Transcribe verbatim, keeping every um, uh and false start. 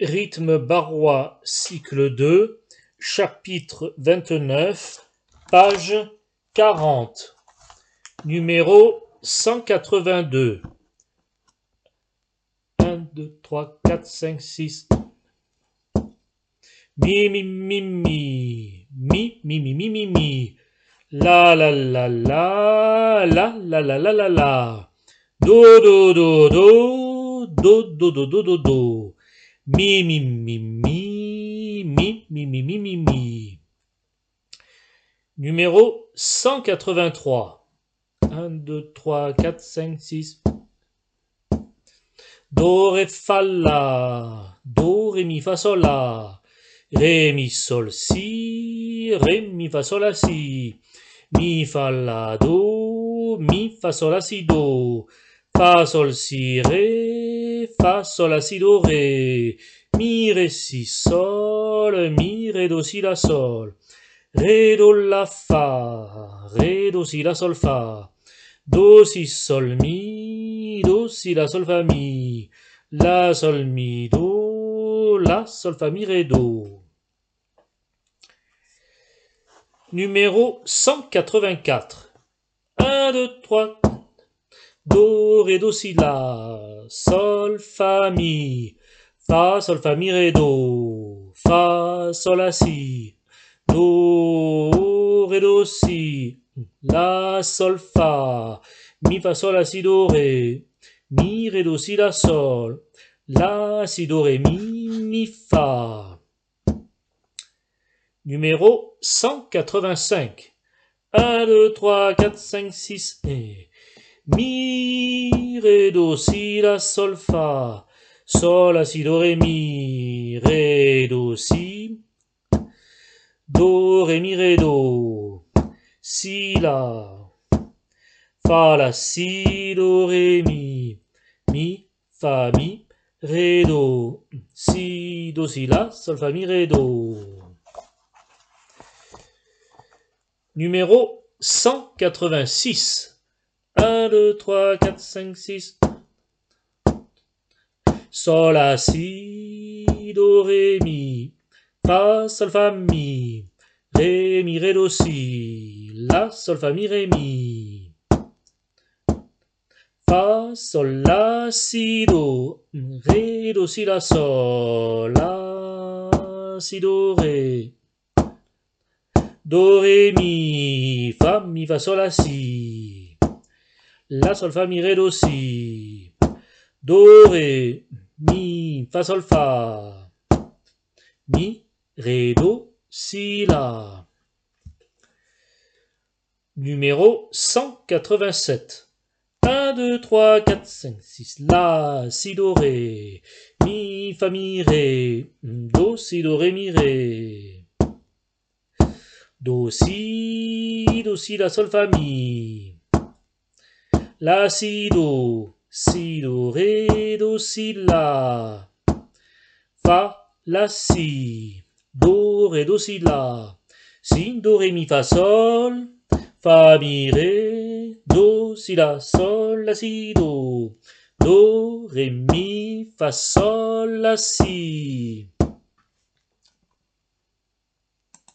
Rythme barrois, cycle deux, chapitre vingt-neuf, page quarante, numéro cent quatre-vingt-deux. un, deux, trois, quatre, cinq, six. Mi, mi, mi, mi, mi, mi, mi, mi, mi, mi. La, la, la, la, la, la, la, la, la, la. Do, do, do, do, do, do, do, do, do, do. Mi, mi, mi, mi, mi, mi, mi, mi, mi, mi. Numéro cent quatre-vingt-trois. un, deux, trois, quatre, cinq, six. Do, ré, fa, la. Do, ré, mi, fa, sol, la. Ré, mi, sol, si. Ré, mi, fa, sol, la, si. Mi, fa, la, do. Mi, fa, sol, la, si, do. Fa, sol, si, ré. Fa, sol, la, si, do, ré. Mi, ré, si, sol. Mi, ré, do, si, la, sol. Ré, do, la, fa. Ré, do, si, la, sol, fa. Do, si, sol, mi. Do, si, la, sol, fa, mi. La, sol, mi, do. La, sol, fa, mi, ré, do. Numéro cent quatre-vingt-quatre. un, deux, trois, do, ré, do, si, la. Sol, fa, mi. Fa, sol, fa, mi, ré, do. Fa, sol, la, si. Do, ré, do, si. La, sol, fa. Mi, fa, sol, la, si, do, ré. Mi, ré, do, si, la, sol. La, si, do, ré, mi, mi, fa. Numéro cent quatre-vingt-cinq. un, deux, trois, quatre, cinq, six et mi, ré, do, si, la, sol, fa. Sol, la, si, do, ré, mi, ré, do, si. Do, ré, mi, ré, do. Si, la. Fa, la, si, do, ré, mi. Mi, fa, mi, ré, do. Si, do, si, la, sol, fa, mi, ré, do. Numéro cent quatre-vingt-six. un, deux, trois, quatre, cinq, six. Sol, la, si, do, ré, mi. Fa, sol, fa, mi. Ré, mi, ré, do, si. La, sol, fa, mi, ré, mi. Fa, sol, la, si, do. Ré, do, si, la, sol. La, si, do, ré. Do, ré, mi. Fa, mi, fa, sol, la, si. La, sol, fa, mi, ré, do, si. Do, ré, mi, fa, sol, fa. Mi, ré, do, si, la. Numéro cent quatre-vingt-sept. un, deux, trois, quatre, cinq, six. La, si, do, ré. Mi, fa, mi, ré. Do, si, do, ré, mi, ré. Do, si, do, si, la, sol, fa, mi. La, si, do. Si, do, ré, do, si, la. Fa, la, si. Do, ré, do, si, la. Si, do, ré, mi, fa, sol. Fa, mi, ré. Do, si, la, sol, la, si, do. Do, ré, mi, fa, sol, la, si.